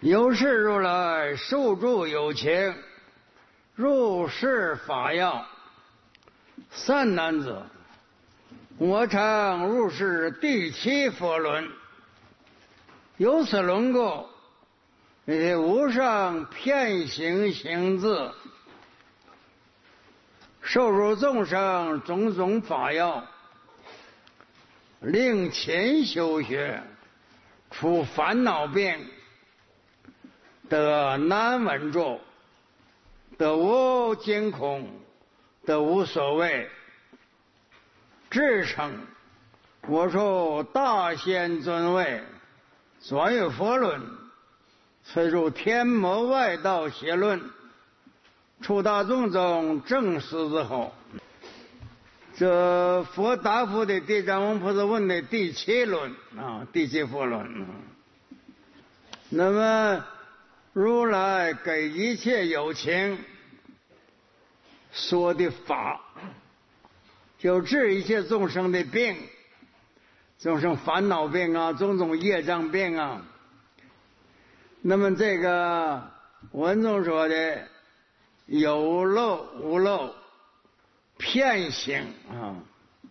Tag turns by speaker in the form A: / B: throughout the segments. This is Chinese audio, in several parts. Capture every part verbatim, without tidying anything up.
A: 由是如来受诸有情，入世法要。善男子，我常入世第七佛轮，由此轮过，那些无上遍行行字，受入众生种种法要，令勤修学，除烦恼病，得难稳住，得无惊恐，得无所谓，至诚我受大仙尊位，转于佛论，虽入天魔外道邪论，处大众中正实之后。这佛答复的地藏王菩萨问的第七轮啊，第七佛轮。那么如来给一切有情说的法，就治一切众生的病，众生烦恼病啊，种种业障病啊。那么这个文中说的有漏无漏，遍行啊，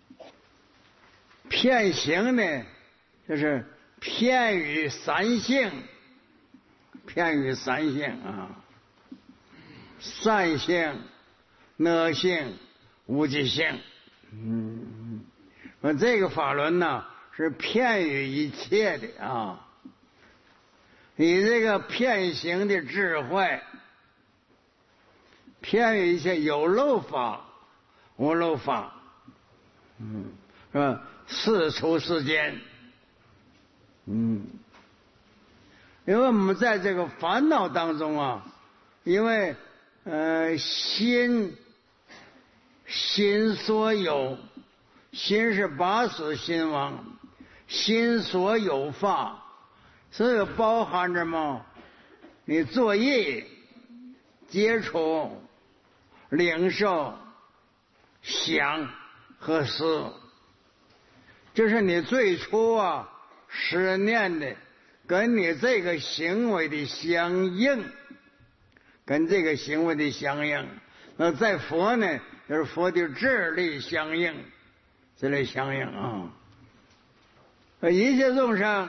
A: 遍行呢，就是遍于三性，遍于三性啊，善性、恶性、无记性。嗯，那这个法轮呢，是遍于一切的啊。以这个遍行的智慧，遍于一切有漏法、无漏法，嗯，是吧？事出世间，嗯，因为我们在这个烦恼当中啊，因为呃心心所有，心是八识心王，心所有法，所以包含着嘛，你作业、接触、领受、想和思，这是你最初啊实念的，跟你这个行为的相应，跟这个行为的相应。那在佛呢，就是佛的智力相应，这类相应啊。一切众生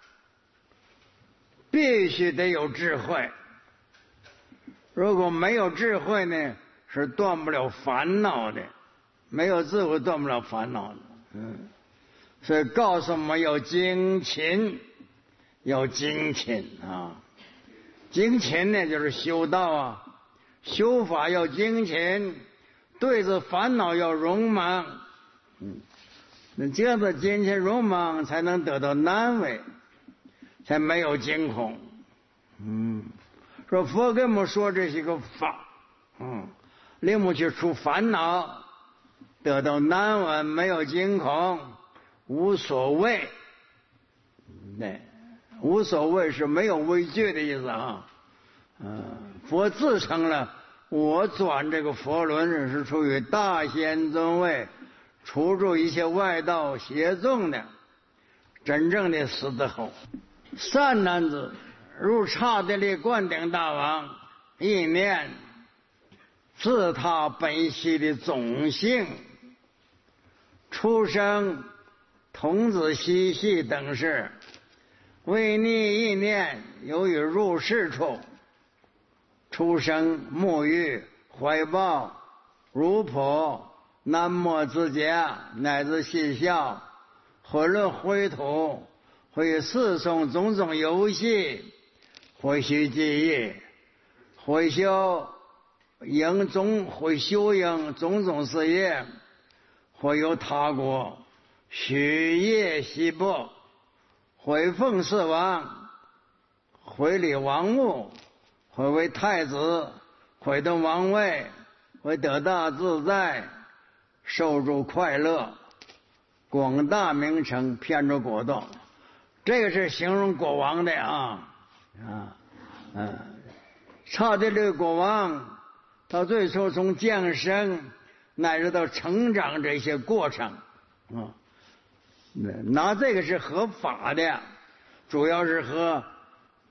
A: 必须得有智慧，如果没有智慧呢，是断不了烦恼的，没有智慧断不了烦恼的。嗯，所以告诉我们要精勤，要精勤啊！精勤呢，就是修道啊，修法要精勤，对着烦恼要勇猛。嗯，那这样的精勤勇猛，才能得到安慰，才没有惊恐。嗯，说佛给我们说这些个法，嗯，令我们去除烦恼，得到安稳，没有惊恐，无所谓。对，无所谓是没有畏惧的意思啊。嗯，佛自称了，我转这个佛轮是出于大仙尊位，除住一切外道邪众的，真正的死之后。善男子，如刹帝利灌顶大王一念自他本系的种性，出生童子嬉戏等事，为逆意念，由于入世处，出生沐浴怀抱如婆南莫之家，乃至嬉笑混论秽土，会侍从种种游戏，会修记忆，会修营种会修营种种事业，会有他国许业西部，会奉事王，会理王务，会为太子，会登王位，会得大自在，受诸快乐，广大名称，遍诸国度。这个是形容国王的啊啊嗯，刹帝利国王到最初从降生乃至到成长这些过程啊，拿这个是合法的，主要是和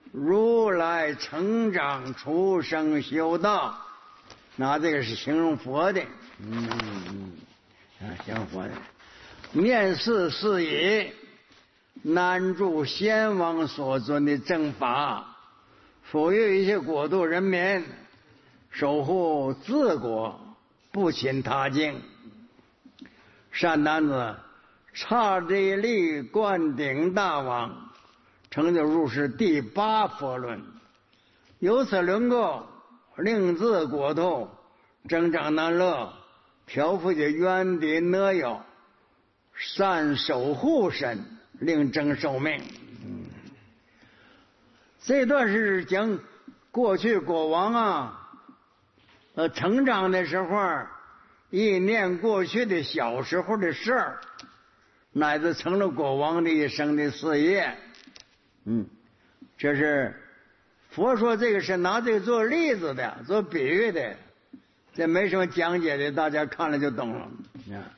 A: 如来成长出生修道，那这个是形容佛的，嗯嗯啊，形容佛的。念世是以南诸先王所尊的正法，抚育一切国度人民，守护自国，不侵他境。善男子，刹帝利灌顶大王成就入世第八佛论，由此能够令自国土增长难乐，调伏解冤敌恶友，善守护身，令增寿命。嗯，这段是讲过去国王啊，呃，成长的时候，一念过去的小时候的事儿，乃至成了国王的一生的事业。嗯，这是佛说这个是拿这个做例子的，做比喻的，这没什么讲解的，大家看了就懂了。啊，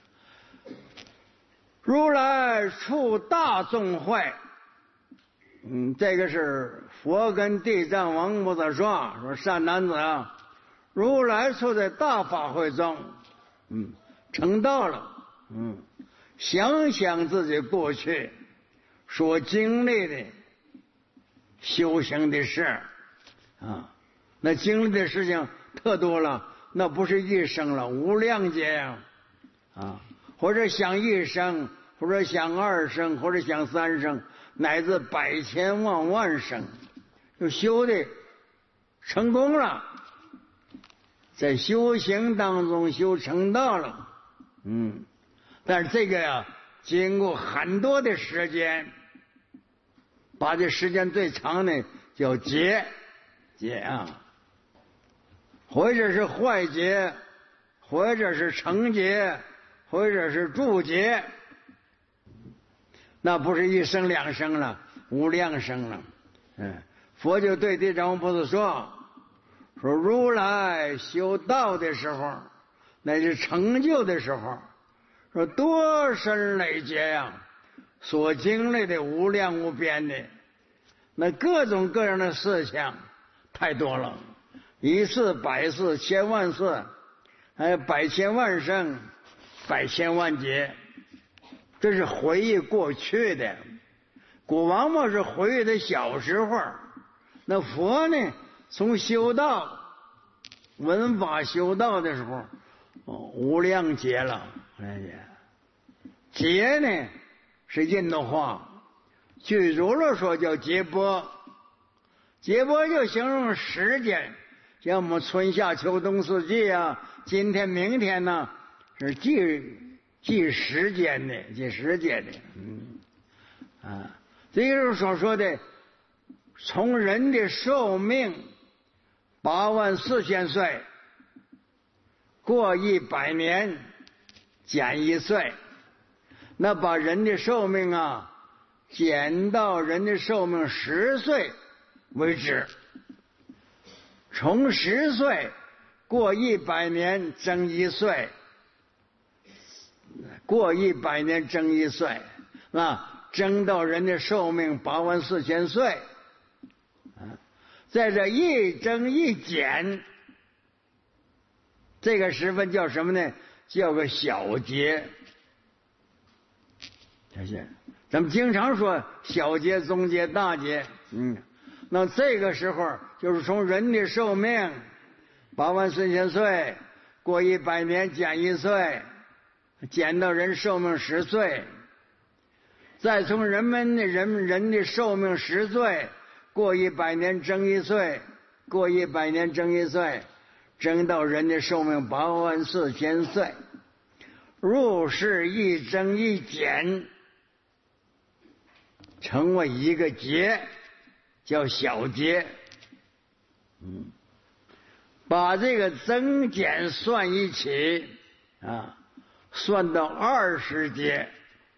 A: 如来处大众会，嗯，这个是佛跟地藏王菩萨说，说善男子啊，如来处在大法会中，嗯，成道了，嗯，想想自己过去所经历的修行的事啊，那经历的事情特多了，那不是一生了，无量劫呀，啊，或者想一生，或者想二生，或者想三生，乃至百千万万生，就修的成功了，在修行当中修成道了，嗯，但是这个呀，经过很多的时间，把这时间最长的叫劫劫啊，或者是坏劫，或者是成劫，或者是助劫，那不是一生两生了，无量生了。嗯，佛就对地藏王菩萨说，说如来修道的时候，那是成就的时候，说多生累劫呀，所经历的无量无边的，那各种各样的事情太多了，一世百世千万世，还有百千万生，百千万劫，这是回忆过去的。国王嘛是回忆的小时候，那佛呢，从修道闻法修道的时候，哦，无量劫了。哎呀，劫呢是印度话，据儒了说叫劫波，劫波就形容时间，像我们春夏秋冬四季啊，今天明天呢，是记记时间的，记时间的。嗯啊，这就是所说的从人的寿命八万四千岁过一百年减一岁，那把人的寿命啊减到人的寿命十岁为止，从十岁过一百年增一岁，过一百年增一岁，那增到人的寿命八万四千岁。在这一增一减，这个时分叫什么呢？叫个小劫。这些咱们经常说小劫、中劫、大劫，嗯，那这个时候就是从人的寿命八万四千岁过一百年减一岁，减到人寿命十岁，再从人们的人人的寿命十岁过一百年增一岁，过一百年增一岁，增到人的寿命八万四千岁。入世一增一减，成为一个劫，叫小劫。嗯，把这个增减算一起啊，算到二十劫，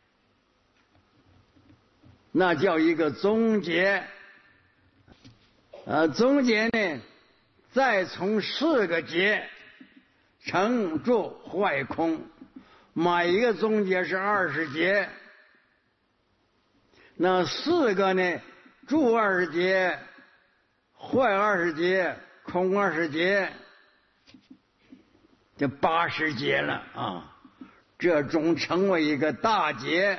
A: 那叫一个中劫。呃，中劫呢，再从四个劫成住坏空，每一个中劫是二十劫。那四个呢，住二十劫， 坏二十劫，空二十劫，就八十劫了啊！这种成为一个大劫。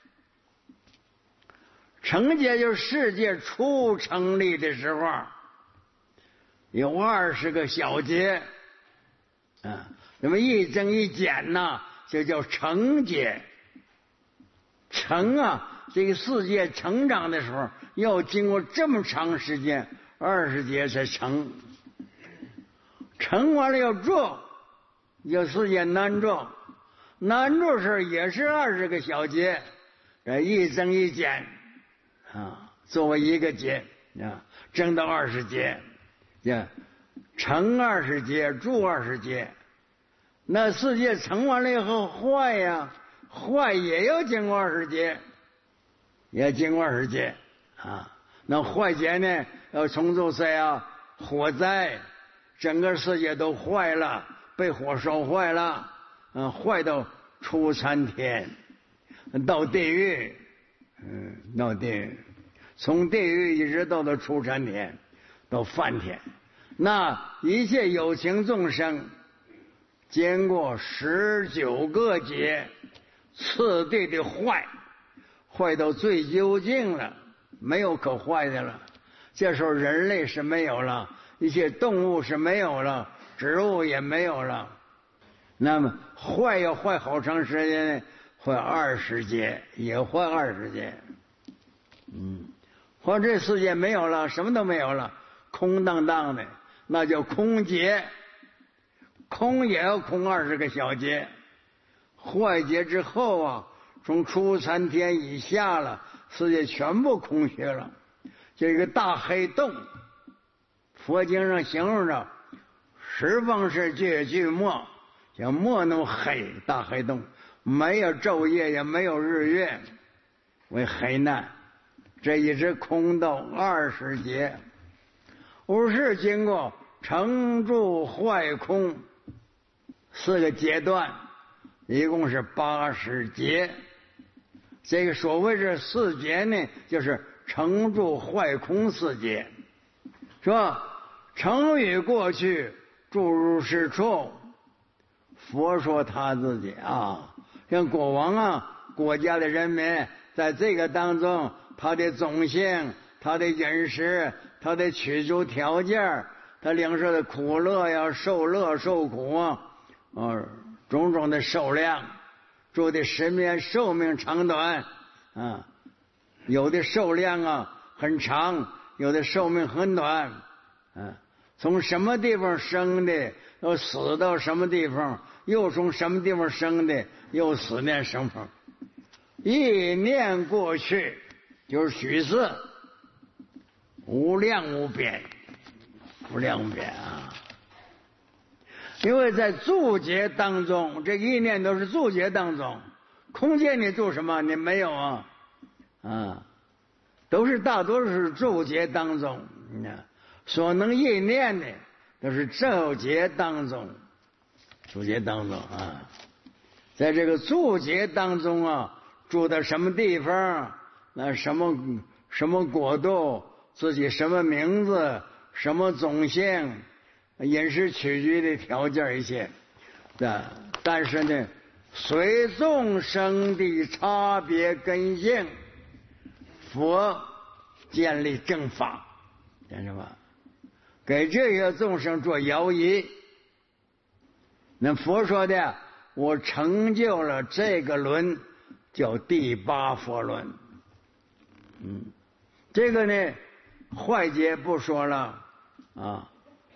A: 成劫就是世界初成立的时候，有二十个小劫啊，那么一增一减呢，就叫成劫。成啊，这个世界成长的时候，要经过这么长时间，二十劫才成。成完了要住，叫世界难住。难住时也是二十个小劫，这一增一减啊，作为一个劫啊，增到二十劫，呀，成二十劫，住二十劫。那世界成完了以后坏呀，坏也要经过二十劫，也经过二十劫啊。那坏劫呢，要重组谁啊？火灾，整个世界都坏了，被火烧坏了，嗯，坏到出三天，到地狱，嗯，到地狱，从地狱一直到到出三天，到梵天。那一切有情众生，经过十九个劫，次第的坏，坏到最究竟了，没有可坏的了。这时候人类是没有了，一切动物是没有了，植物也没有了。那么坏要坏好长时间呢？坏二十劫，也坏二十劫。嗯，坏这世界没有了，什么都没有了，空荡荡的，那叫空劫。空也要空二十个小劫。坏劫之后啊，从初三天以下了，世界全部空虚了，就一个大黑洞。佛经上形容着十方是界俱没，像墨那么黑，大黑洞，没有昼夜，也没有日月，为黑难。这一直空到二十劫，五是经过成住坏空四个阶段，一共是八十劫。这个所谓这四劫呢，就是成住坏空四劫，是吧？成于过去，住入是处。佛说他自己啊，像国王啊，国家的人民在这个当中，他的种姓，他的饮食，他的居住条件，他领受的苦乐呀，受乐受苦啊，啊，种种的寿量，住的时间寿命长短啊，有的寿量啊很长，有的寿命很短啊。从什么地方生的，又死到什么地方，又从什么地方生的，又死念生方。一念过去，就是许是无量无边，无量无边啊！因为在住劫当中，这一念都是住劫当中，空间你住什么？你没有啊，啊，都是大多数是住劫当中，你看。所能意念的都是住劫当中，住劫当中啊，在这个住劫当中啊，住到什么地方，那什么什么国度，自己什么名字，什么种姓，饮食起居的条件一切的，但是呢，随众生的差别根性，佛建立正法，见着吧？给这些众生做摇移。那佛说的，我成就了这个轮，叫第八佛轮。嗯，这个呢，坏劫不说了啊，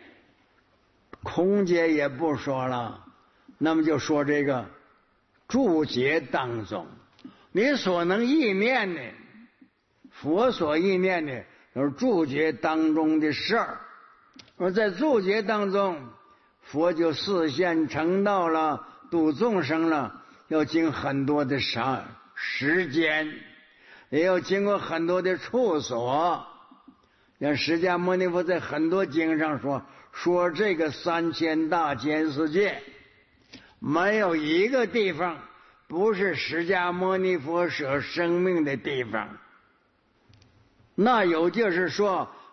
A: 空劫也不说了，那么就说这个住劫当中，你所能意念的，佛所意念的，都是住劫当中的事儿。而在住劫当中，佛就示现成道了，度众生了，要经很多的时时间，也要经过很多的处所。像释迦牟尼佛在很多经上说，说这个三千大千世界，没有一个地方不是释迦牟尼佛舍生命的地方。那有就是说，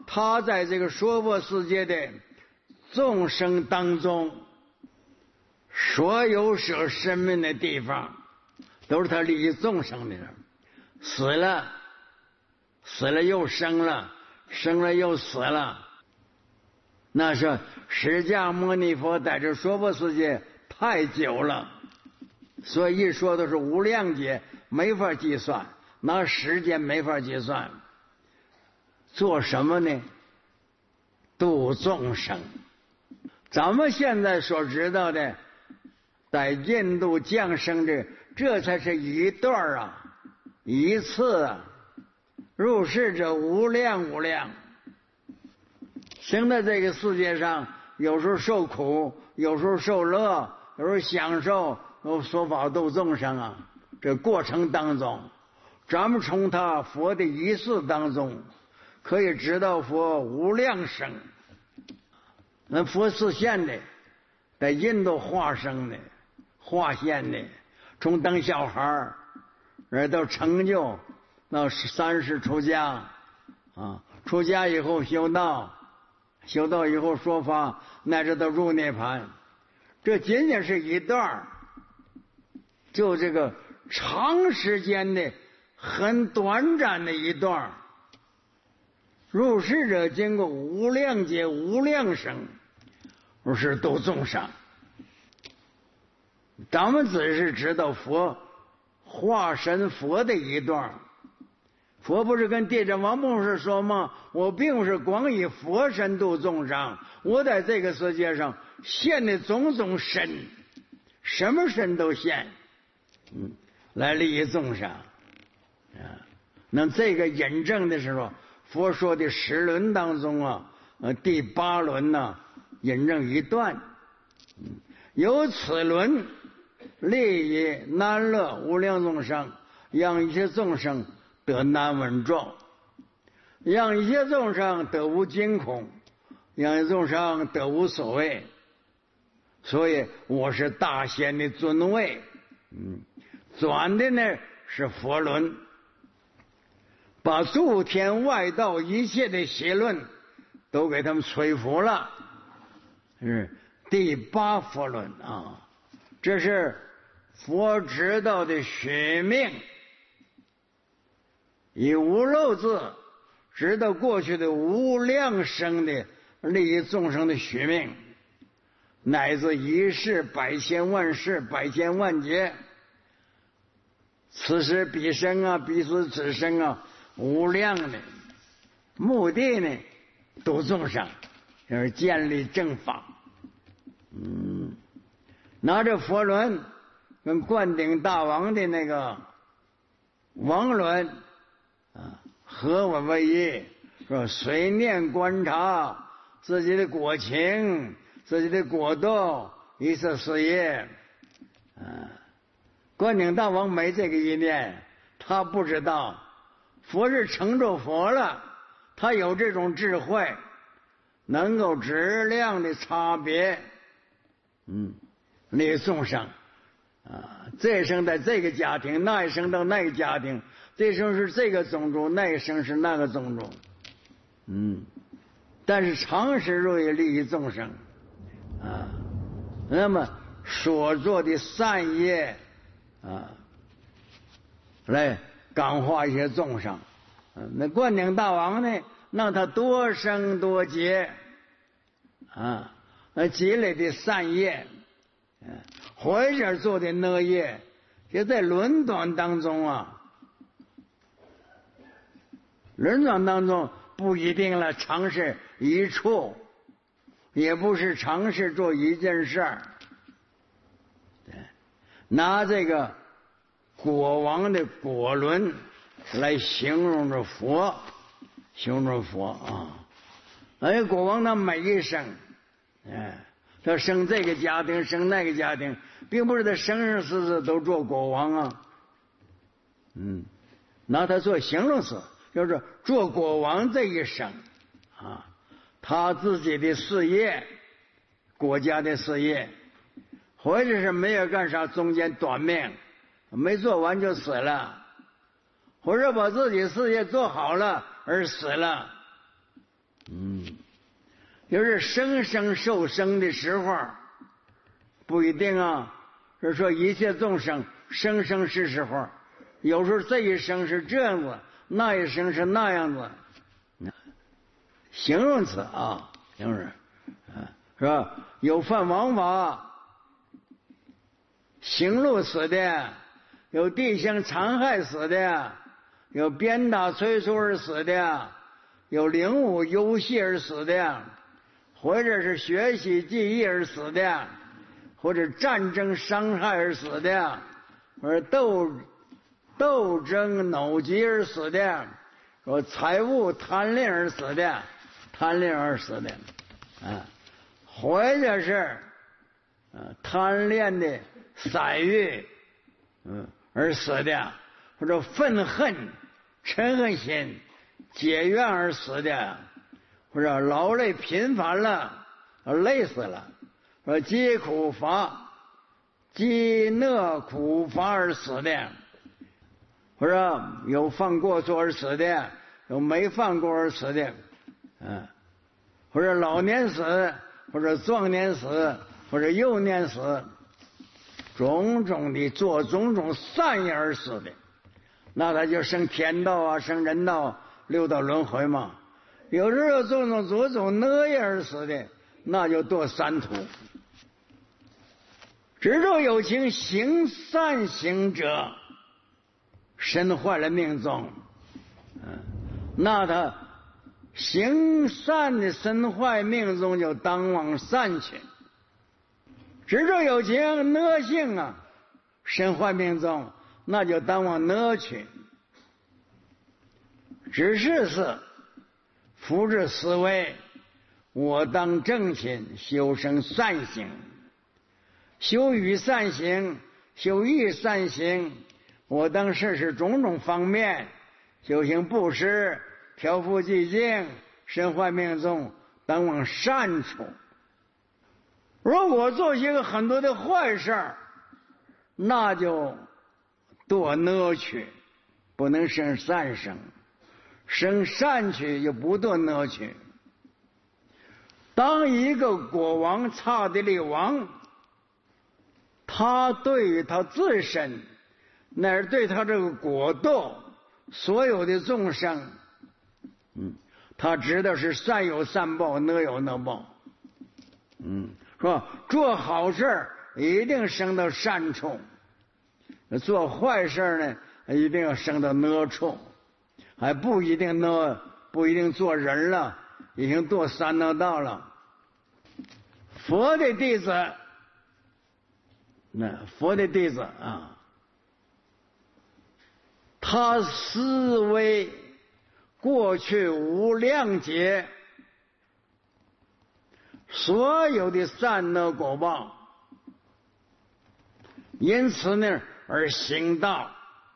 A: 他在这个娑婆世界的众生当中，所有舍生命的地方，都是他利益众生的。死了，死了又生了，生了又死了。那是释迦牟尼佛在这娑婆世界太久了，所以一说都是无量劫，没法计算，拿时间没法计算。做什么呢？度众生。咱们现在所知道的在印度降生的，这才是一段啊，一次啊，入世者无量无量。生在这个世界上，有时候受苦，有时候受乐，有时候享受，有说法度众生啊。这过程当中，咱们从他佛的仪式当中可以知道佛无量生。那佛示现的，在印度化生的、化现的，从当小孩而到成就，到三十出家啊，出家以后修道，修道以后说法，乃至到入涅槃，这仅仅是一段，就这个长时间的、很短暂的一段。入世者经过无量劫、无量生，如是度众生。咱们只是知道佛化身佛的一段。佛不是跟地藏王博士说吗？我并不是光以佛身度众生，我在这个世界上现的种种身，什么身都现，嗯，来利益众生啊。那这个引证的时候，佛说的十轮当中啊，呃，第八轮呢、啊，引证一段，嗯，由此轮利益难乐无量众生，让一切众生得难闻众，让一切众生得无惊恐，让一切众生得无所谓。所以我是大仙的尊位，嗯，转的呢是佛轮，把诸天外道一切的邪论都给他们摧伏了，是第八佛轮啊，这是佛知道的学命，以无漏字知道过去的无量生的利益众生的学命，乃至一世百千万世百千万劫，此时彼生啊，彼时此生啊，无量的目的呢，度众生，就是建立正法。嗯，拿着佛轮跟灌顶大王的那个王轮啊合我为一，说随念观察自己的果情、自己的果动、一切事业。啊，灌顶大王没这个意念，他不知道佛是成就佛了，他有这种智慧，能够质量的差别，嗯，利益众生啊，这一生在这个家庭，那一生到那个家庭，这一生是这个种族，那一生是那个种族，嗯，但是长时若也利益众生啊，那么所做的善业啊，来感化一些众生。那灌顶大王呢，让他多生多劫啊，积累的善业，或者做的恶业，就在轮转当中啊，轮转当中不一定了尝试一处，也不是尝试做一件事儿。拿这个果王的果轮来形容着佛，形容着佛啊！哎，国王他每一生，哎，他生这个家庭，生那个家庭，并不是他生生世世都做国王啊。嗯，拿他做形容词，就是做国王这一生啊，他自己的事业，国家的事业，或者是没有干啥，中间短命，没做完就死了。或者把自己事业做好了而死了， 有是生生受生的时候，不一定啊。是说一切众生生生是时候，有时候这一生是这样子，那一生是那样子。形容词啊，形容词，是吧？有犯王法、行路死的，有地形残害死的，有鞭打催促而死的，有领悟游戏而死的，或者是学习记忆而死的，或者战争伤害而死的，或者斗斗争恼急而死的，说财物贪恋而死的，贪恋而死的，啊，或者是呃贪恋的色欲，嗯而死的，或者愤恨、嗔恨心、结怨而死的，或者劳累频繁了，累死了，说饥苦乏、饥饿苦乏而死的，或者有犯过错而死的，有没犯过而死的，嗯，或者老年死，或者壮年死，或者幼年死，种种的做种种善业而死的，那他就升天道啊，升人道，六道轮回嘛。有时候种种做种恶业而死的，那就堕三途。执着有情行善行者，身坏了命中，嗯，那他行善的身坏命中就当往善去。执着有情恶性啊，身坏命中，那就当往恶去。只是是福至思维，我当正勤修生善行，修与善行，修益善行，我当试试种种方面，修行布施，调伏寂静，身坏命中，当往善处。如果做些个很多的坏事，那就堕恶趣，不能生善生，生善趣又不堕恶趣。当一个国王刹帝利王，他对于他自身，乃是对他这个国度所有的众生，嗯，他知道是善有善报，恶有恶报，嗯，是吧？做好事一定升到善处，做坏事呢一定要升到恶处，还不一定恶，不一定做人了，已经堕三恶道了。佛的弟子，那佛的弟子啊，他思维过去无量劫所有的善恶果报，因此呢而行道，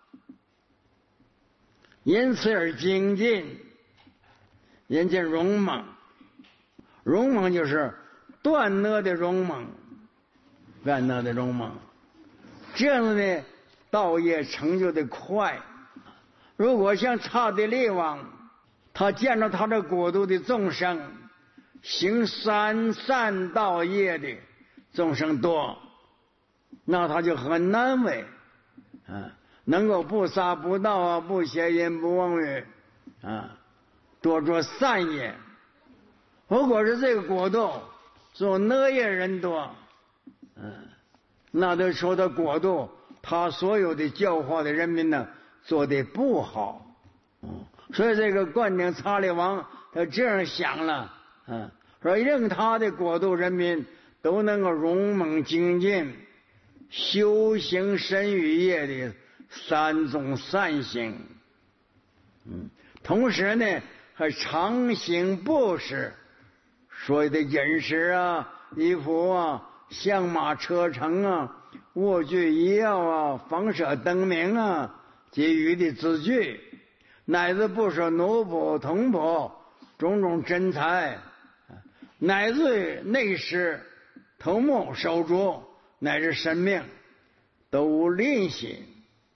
A: 因此而精进，因此勇猛。勇猛就是断恶的勇猛，断恶的勇猛，这样子呢道业成就的快。如果像刹帝利王，他见到他这国度的众生行三善道业的众生多，那他就很难为，啊，能够不杀不盗啊，不邪淫不妄语啊，多做善业。如果是这个国度做恶业人多，嗯，那就说他国度他所有的教化的人民呢做的不好，嗯，所以这个灌顶察利王他这样想了，嗯，说任他的国度人民都能够勇猛精进，修行身语业的三种善行，嗯，同时呢还常行布施，所谓的饮食啊、衣服啊、相马车乘啊、卧具医药啊、房舍灯明啊、给予的资具，乃至不舍奴仆、童仆、种种珍财，乃至内饰、头目、手足，乃至生命，都无吝惜。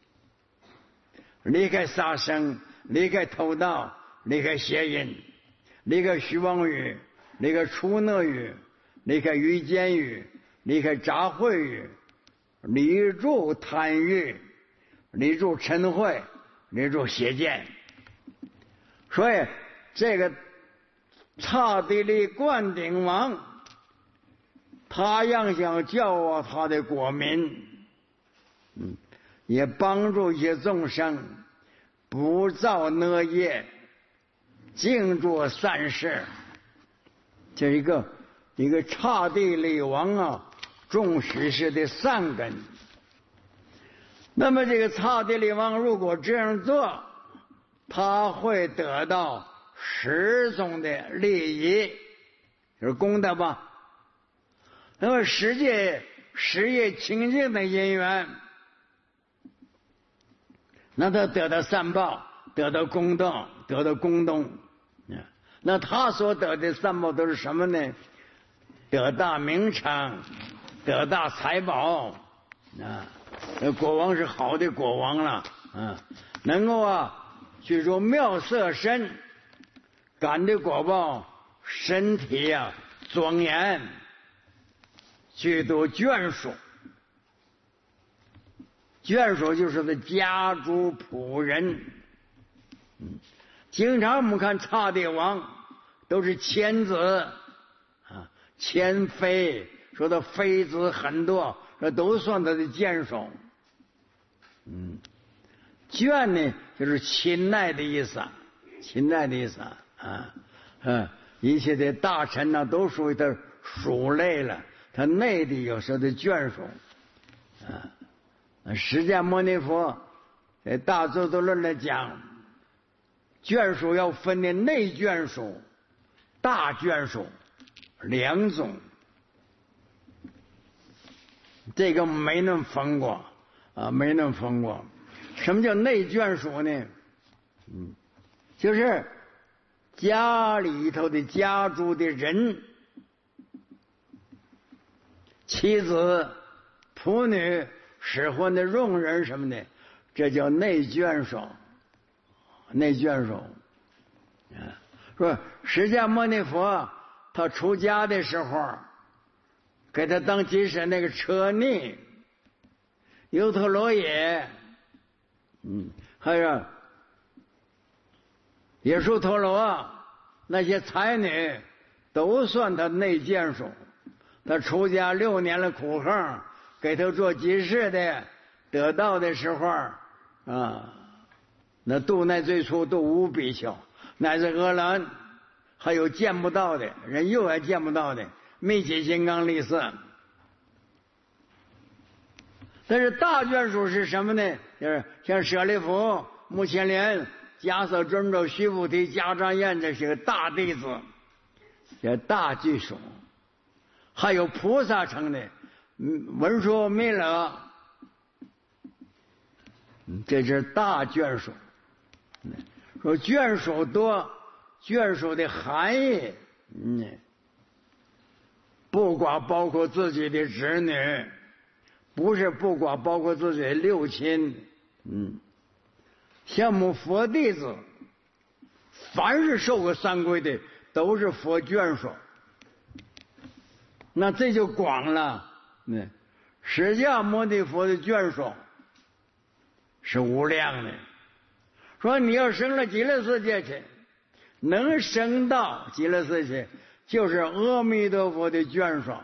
A: 离开杀生，离开偷盗，离开邪淫，离开虚妄语， 离开出讷狱，离开于监狱，离开杂秽狱，离住贪欲，离住嗔恚，离住邪见。所以这个刹帝利灌顶王，他要想教化他的国民，嗯，也帮助一些众生不造恶业，净做善事。这一个一个刹帝利王啊，种许是的善根。那么这个刹帝利王如果这样做，他会得到十种的利益，就是功德吧。那么十界十业清净的因缘，那他得到善报，得到功德，得到功德。那他所得的善报都是什么呢？得大名称，得大财宝啊！国王是好的国王了啊，能够啊去做妙色身，感的果报，身体啊庄严，去度眷属。眷属就是的家族仆人。嗯，经常我们看刹帝王都是千子啊，千妃，说的妃子很多，这都算他的眷属。嗯，眷呢就是亲爱的意思，亲爱的意思啊，嗯，一切的大臣呢都属于他属类了，他内的有时候的眷属啊。释迦牟尼佛在大咒度论来讲，眷属要分的内眷属、大眷属两种，这个没那么分过啊，没那么分过。什么叫内眷属呢？嗯，就是家里头的家族的人，妻子、仆女、使唤的佣人什么的，这叫内眷属。内眷属啊，说释迦牟尼佛他出家的时候，给他当金身那个车尼、优陀罗也，嗯，还有耶输陀罗那些才女，都算他内眷属。他出家六年的苦行，给他做居士的，得道的时候啊，那度那最初度无比丘，乃至阿兰，还有见不到的人，又还见不到的密解金刚力士。但是大眷属是什么呢？就是像舍利弗、目犍连、迦叶尊者、须菩提、迦旃延这些个大弟子，叫大眷属。还有菩萨城的文殊、弥勒，这是大眷属。说眷属多，眷属的含义，嗯，不光包括自己的子女，不是不光包括自己的六亲，嗯，像我们佛弟子，凡是受过三皈的，都是佛眷属。那这就广了，嗯，释迦牟尼佛的眷属是无量的。说你要升了极乐世界去，能升到极乐世界，就是阿弥陀佛的眷属。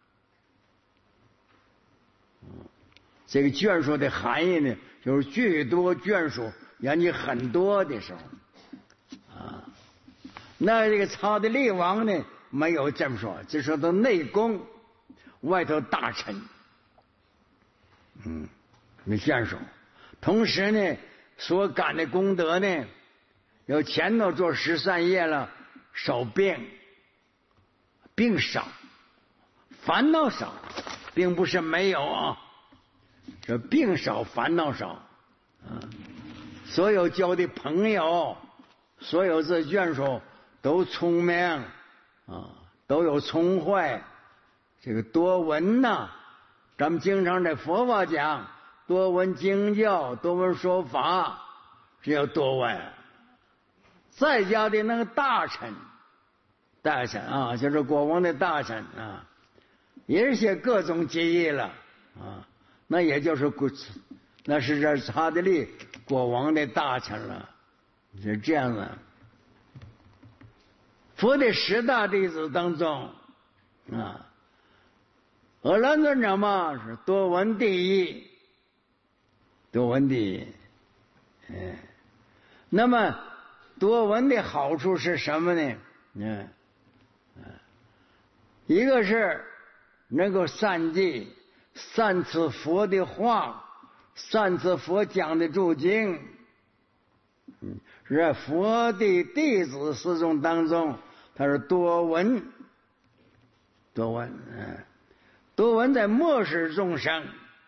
A: 这个眷属的含义呢，就是巨多眷属，让你很多的时候啊。那这个刹帝利王呢，没有这么说，就说到内宫，外头大臣，嗯，那眷属。同时呢，所干的功德呢，有前头做十三业了，少病，病少，烦恼少，并不是没有啊，这病少，烦恼少啊。所有交的朋友，所有这眷属都聪明啊，都有聪慧，这个多闻呐，咱们经常在佛法讲，多闻经教，多闻说法，这叫多闻。在家的那个大臣， 大臣啊，就是国王的大臣啊，也是写各种记忆了啊，那也就是国，那是这查德利国王的大臣了，是这样的。佛的十大弟子当中啊，阿难尊者嘛是多闻第一，多闻第一。哎，那么多闻的好处是什么呢？嗯，一个是能够善记、善持佛的话，善持佛讲的注经。嗯，是在佛的弟子四众当中，他是多闻，多闻，嗯，多闻在末世众生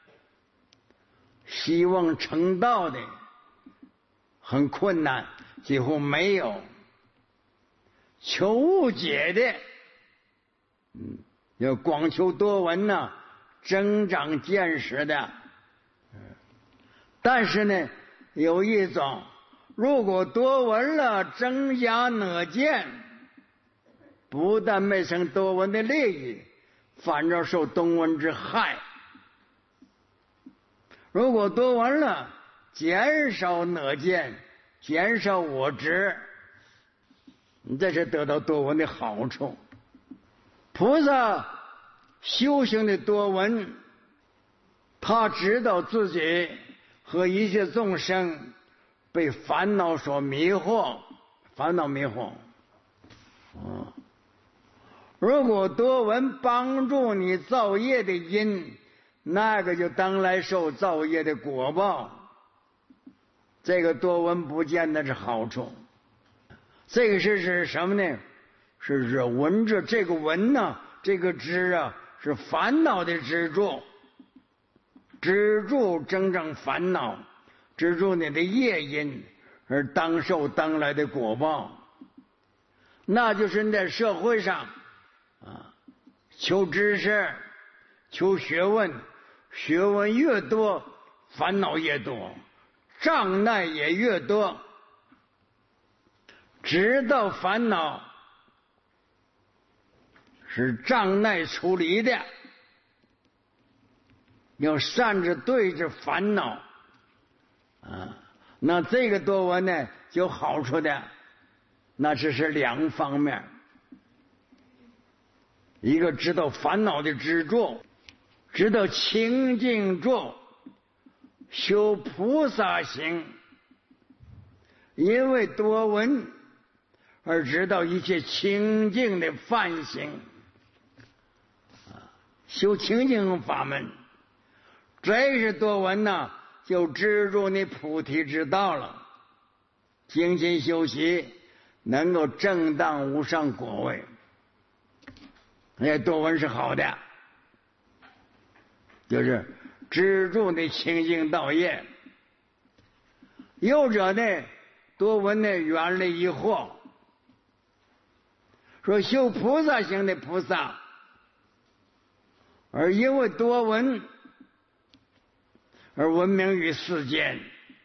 A: 希望成道的很困难，几乎没有。求误解的，嗯，要广求多闻呢，增长见识的。但是呢，有一种，如果多闻了增加哪见，不但没成多闻的利益，反而受多闻之害。如果多闻了减少哪见，减少我执，这是得到多闻的好处。菩萨修行的多闻，他知道自己和一切众生被烦恼所迷惑，烦恼迷惑。哦，如果多闻帮助你造业的因，那个就当来受造业的果报。这个多闻不见得是好处。这个是是什么呢？是指闻着这个闻呢，这个知啊，是烦恼的支柱，支柱增长烦恼，支柱你的业因，而当受当来的果报。那就是你在社会上啊，求知识，求学问，学问越多，烦恼越多，障碍也越多。知道烦恼是障碍处理的，要善着对着烦恼啊，那这个多闻呢有好处的，那只是两方面，一个知道烦恼的支柱，知道清净住，修菩萨行，因为多闻而知道一切清净的梵行，修清净法门，这是多闻呐，就知入你菩提之道了。精进修习，能够正当无上果位。那多闻是好的，就是知入你清净道业。右者呢，多闻呢远离疑惑。说修菩萨行的菩萨，而因为多闻而闻名于世间，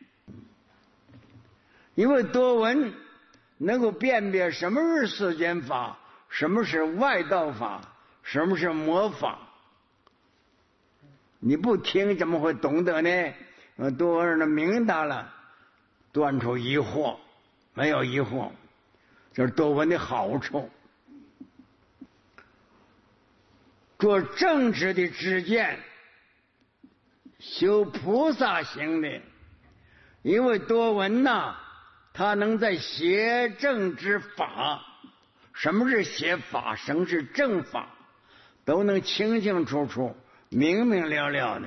A: 因为多闻能够辨别什么是世间法，什么是外道法，什么是魔法。你不听怎么会懂得呢？多闻的明达了，断除疑惑，没有疑惑，就是多闻的好处。做正直的知见，修菩萨行的，因为多闻呐，他能在邪正之法，什么是邪法，什么是正法，都能清清楚楚、明明了了的。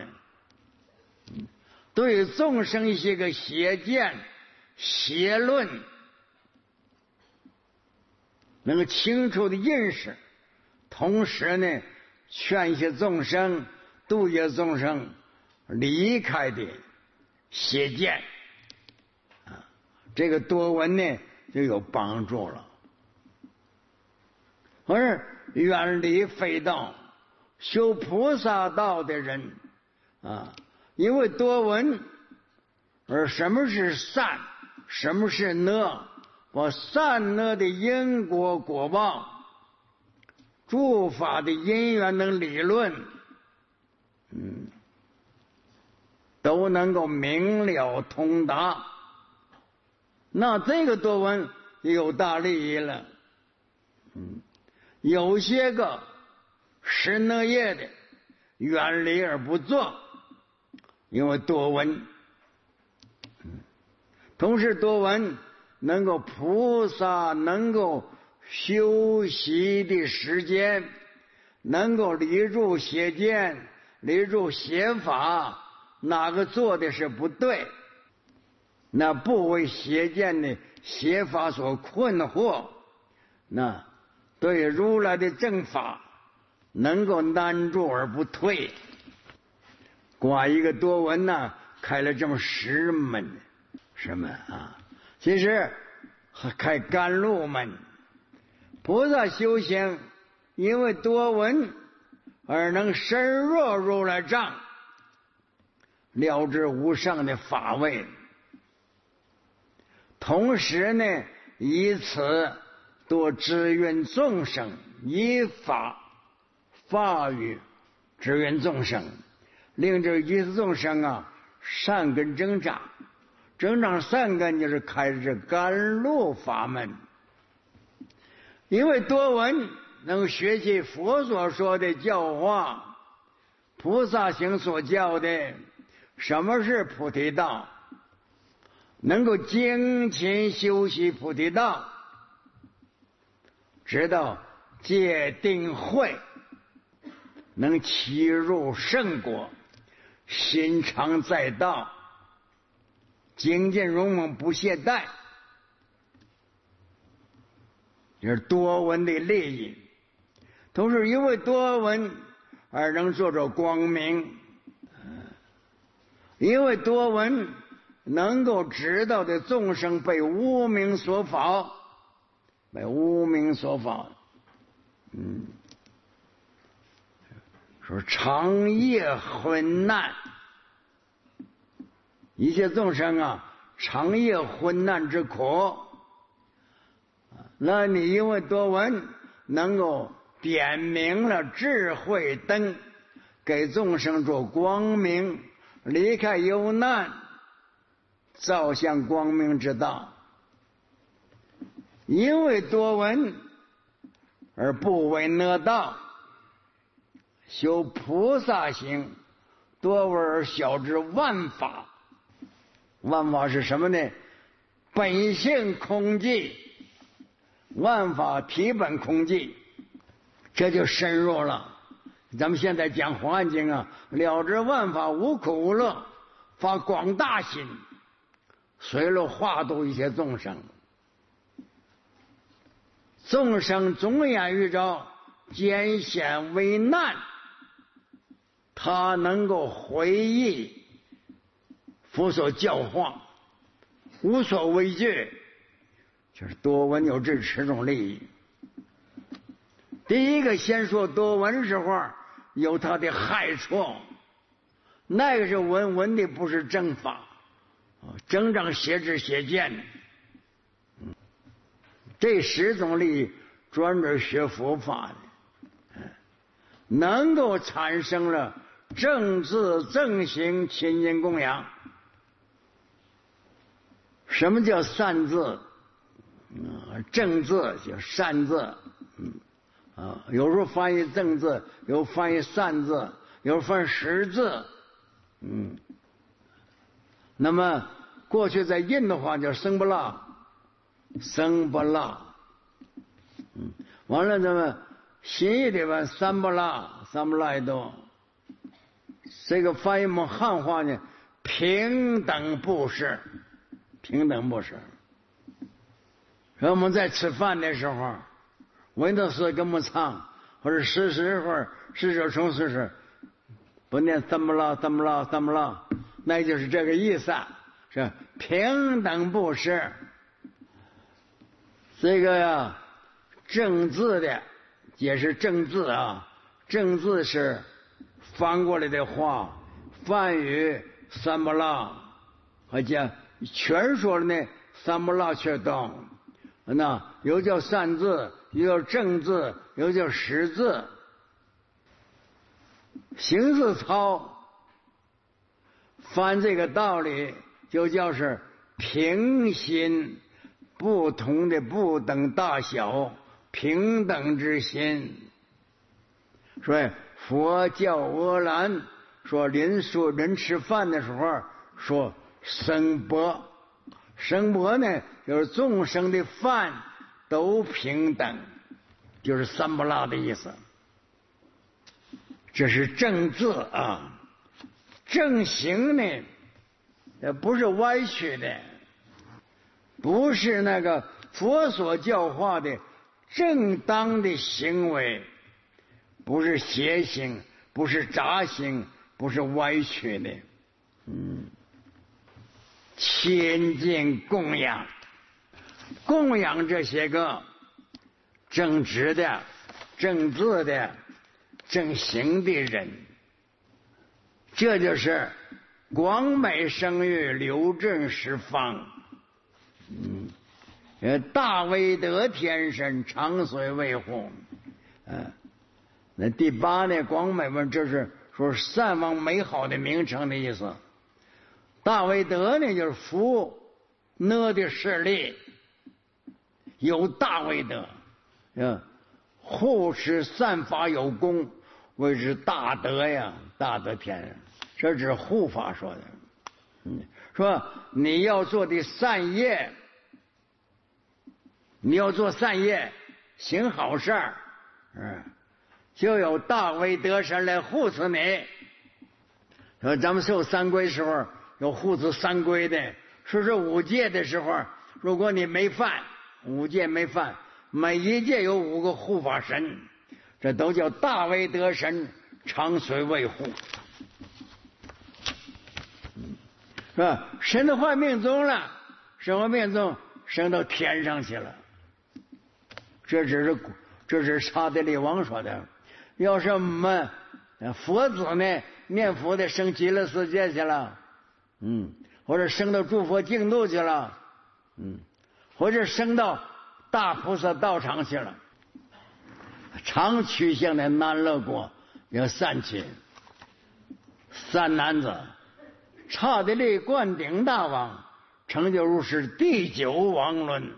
A: 对众生一些个邪见、邪论，能够清楚的认识，同时呢，劝一些众生，度一些众生离开的邪见啊，这个多闻呢就有帮助了。而远离非道、修菩萨道的人啊，因为多闻而什么是善，什么是恶，把善恶的因果果报诸法的因缘等理论，嗯，都能够明了通达。那这个多闻有大利益了。嗯，有些个十那业的远离而不做，因为多闻。同时多闻能够菩萨能够修习的时间，能够立住邪见，立住邪法，哪个做的是不对，那不为邪见的邪法所困惑，那对如来的正法能够难住而不退。挂一个多闻呢，开了这么十门，什么啊？其实还开甘露门。菩萨修行，因为多闻而能深入如来藏，了知无上的法位。同时呢，以此多支援众生，以法法语支援众生，令这一切众生啊善根增长。增长善根就是开始甘露法门。因为多闻能学习佛所说的教化，菩萨行所教的什么是菩提道，能够精勤修习菩提道，知道戒定慧，能契入圣果，心常在道，精进勇猛不懈怠，这是多闻的利益。同时因为多闻而能做着光明，因为多闻能够知道的众生被无明所缚，被无明所缚，嗯，说长夜昏难，一切众生啊，长夜昏难之苦，那你因为多闻能够点明了智慧灯，给众生做光明，离开忧难，照向光明之道。因为多闻而不为那道，修菩萨行，多闻而晓知万法。万法是什么呢？本性空寂，万法体本空寂，这就深入了。咱们现在讲《华严经》啊，了知万法无苦无乐，发广大心，随了化度一切众生。众生总眼遇着艰险危难，他能够回忆佛所教化，无所畏惧，就是多闻有这十种利益。第一个先说多闻时候有它的害处，那个是闻闻的不是正法，增长邪知邪见。这十种利益专门学佛法的，能够产生了正字正行亲近供养。什么叫善字？正字叫善字，嗯啊，有时候翻译正字，有翻译善字，有翻译实字，嗯。那么过去在印的话叫僧不拉，僧不拉，嗯，完了咱们新译的吧，三不拉，三不拉一多。这个翻译我们汉话呢，平等布施，平等布施。然后我们在吃饭的时候，闻到是跟我们唱，或者时时会儿时时从时时，不念三不拉三不拉三不拉，那就是这个意思，是平等布施。这个呀，正字的解释正字啊，正字是翻过来的话，梵语三不拉，而且全说的呢三不拉却懂。那有叫善字， 又叫正字，又叫实字。形似操，翻这个道理就叫是平心，不同的不等大小，平等之心。所以佛教阿兰说人说人吃饭的时候说生钵，生钵呢就是众生的饭都平等，就是三不落的意思。这是正字啊。正行呢不是歪曲的，不是那个佛所教化的正当的行为，不是邪行，不是杂行，不是歪曲的。嗯，亲近供养，供养这些个正直的、正字的、正行的人，这就是广美生育，流正十方。嗯，呃，大威德天神，长随卫护。嗯、呃，那第八呢？广美文，这是说善忘美好的名称的意思。大威德呢，就是福呢的势力，有大威德，嗯，护持善法有功，谓之大德呀，大德天人。这是护法说的。嗯，说你要做的善业，你要做善业，行好事儿，嗯，就有大威德神来护持你。说咱们受三规时候有护持三规的，说是五戒的时候，如果你没犯五戒没犯，每一戒有五个护法神，这都叫大威德神，长随卫护。是吧？神的坏命中了，神坏命中升到天上去了。这只是这是刹帝利王说的。要是我们佛子呢，念佛的升极乐世界去了，嗯，或者升到诸佛净土去了，嗯，或者升到大菩萨道场去了。常趋向的南乐国要三亲三男子。刹帝利灌顶大王成就如是第九王轮，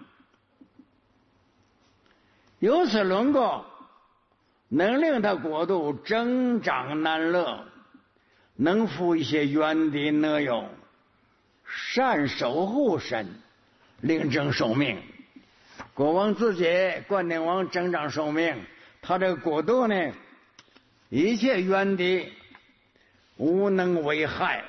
A: 由此轮过，能令他国度增长难乐，能复一些冤敌呢友，善守护神，令增寿命。国王自己灌顶王增长寿命，他这个国度呢，一切冤敌无能为害。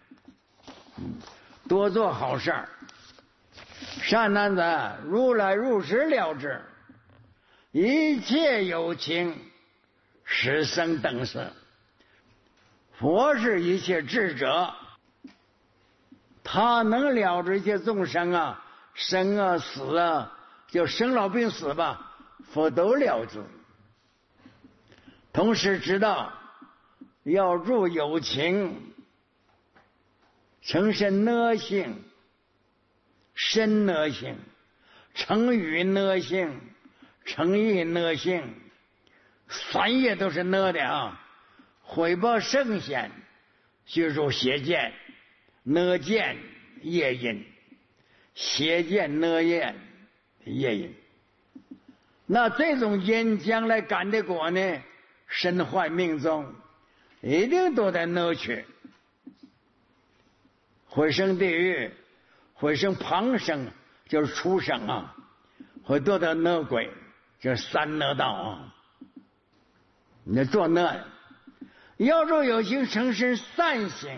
A: 多做好事儿，善男子，如来如实了知，一切有情，实生等死。佛是一切智者，他能了知一切众生啊，生啊死啊，就生老病死吧，佛都了知。同时知道要入有情。成身呢性，身呢性，成语呢性，成义呢性，三业都是呢的啊。毁谤圣贤，就入邪见，呢见业因，邪见呢业业因。那这种因将来感的果呢，身坏命中，一定都在呢去。会生地狱，会生旁生，就是畜生啊；会堕到恶鬼，就是三恶道啊。你做恶，要说有情成身善行，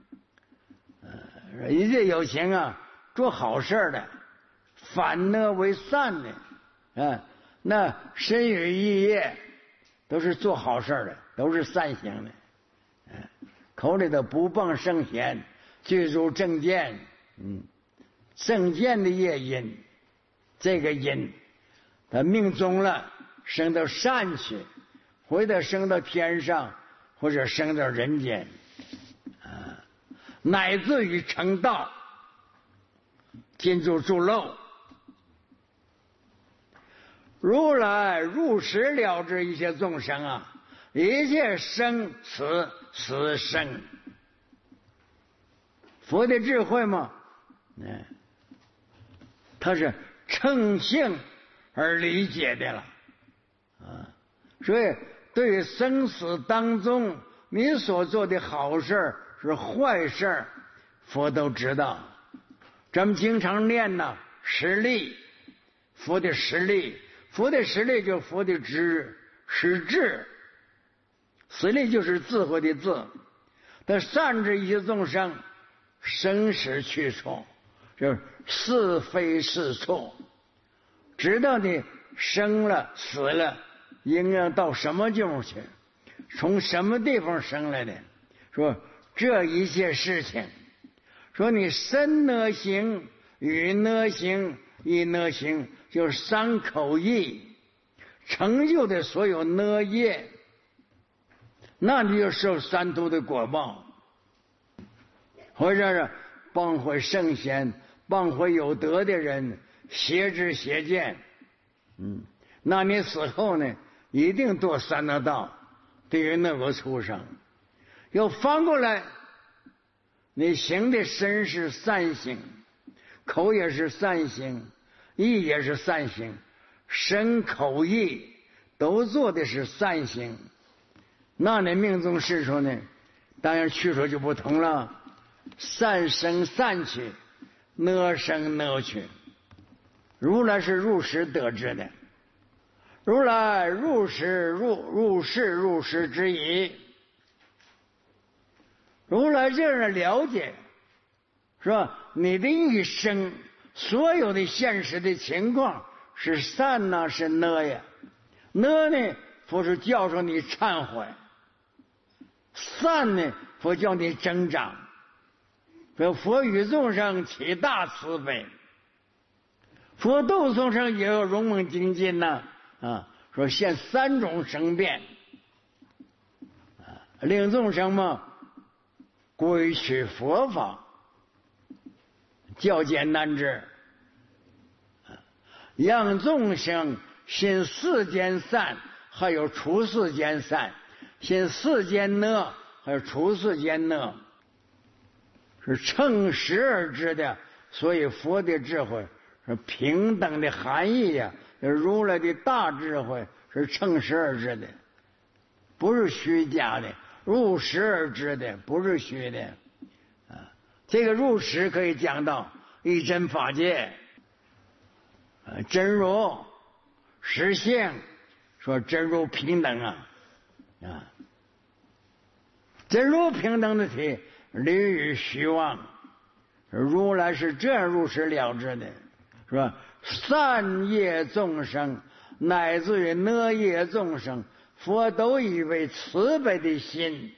A: 呃，一切有情啊，做好事的，反恶为善的，啊，那身语意业都是做好事的，都是善行的，啊，口里头不谤圣贤。具足正见，嗯，正见的业因，这个因，他命中了，升到善去，或者升到天上，或者升到人间，啊，乃至于成道，进入诸漏。 如来如实了知一切众生啊，一切生死死生。佛的智慧嘛，嗯，他是乘性而理解的了啊。所以对于生死当中你所做的好事是坏事，佛都知道。咱们经常念呢，实力，佛的实力，佛的实力就是佛的知实智，实力就是智慧的智。他善知一切众生生死去处，就是是非是错，知道你生了死了应该到什么地方去，从什么地方生来的，说这一切事情，说你身呢行语呢行意呢行，就是三口意成就的所有呢业，那你就受三途的果报。或者是帮会圣贤，帮会有德的人，邪知邪见，嗯，那你死后呢，一定堕三恶道，对于那个畜生。又反过来，你行的身是善行，口也是善行，意也是善行，身口意都做的是善行，那你命中世处呢，当然去处就不同了。善生善去，恶生恶去。如来是如实得知的，如来如实入入世入实之意。如来这样了解，是吧？你的一生所有的现实的情况是善呢，是恶呀？恶呢，佛是教授你忏悔；善呢，佛教你增长。说佛与众生起大慈悲，佛度众生也有勇猛精进呐啊！说现三种生变啊，令众生嘛归取佛法，较简难之啊，让众生信世间善，还有除世间善；信世间恶，还有除世间恶。是乘实而知的，所以佛的智慧是平等的含义呀、啊。如来的大智慧是乘实而知的，不是虚假的，入实而知的，不是虚的啊。这个入实可以讲到一真法界啊，真如实性，说真如平等啊啊，真如平等的体。离于虚妄，如来是这样入实了知的，是吧？善业众生乃至于恶业众生，佛都以为慈悲的心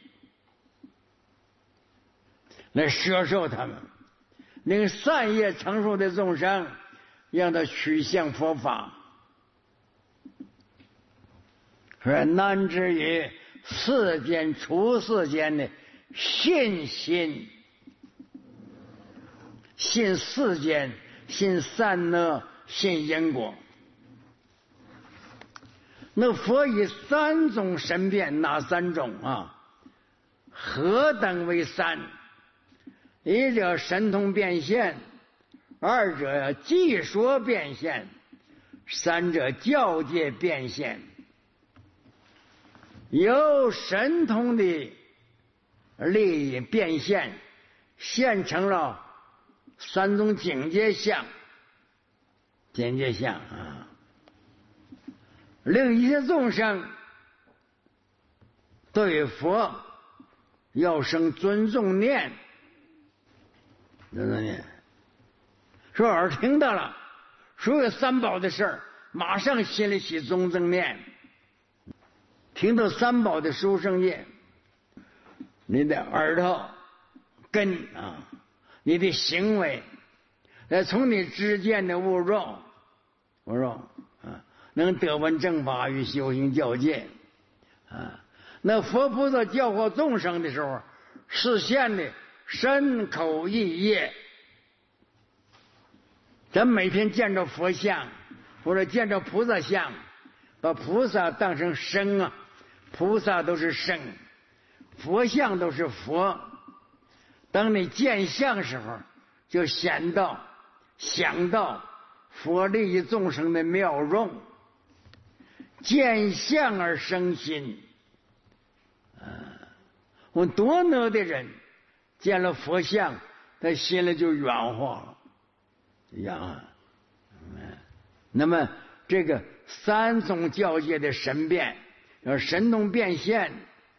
A: 来摄受他们，令善业成熟的众生让他趋向佛法，说难至于世间出世间的信心，信世间，信善恶，信因果。那佛以三种神变，哪三种啊？何等为三？一者神通变现，二者技说变现，三者教界变现。有神通的利益变现，现成了三种境界相，境界相啊，令一切众生对佛要生尊重念，尊重念，说耳听到了所有三宝的事儿，马上心里起尊重念，听到三宝的殊胜业。你的耳朵根啊，你的行为，来从你之间的物肉，物肉啊，能得闻正法与修行教戒啊。那佛菩萨教化众生的时候，实现的身口意业。咱每天见着佛像， 或者见着菩萨像，把菩萨当成神啊，菩萨都是神，佛像都是佛。当你见相时候，就显到想到佛利益众生的妙用，见相而生心。啊，我多能的人见了佛像，他心里就软化了，软化。那么这个三种教界的神变，要神通变现，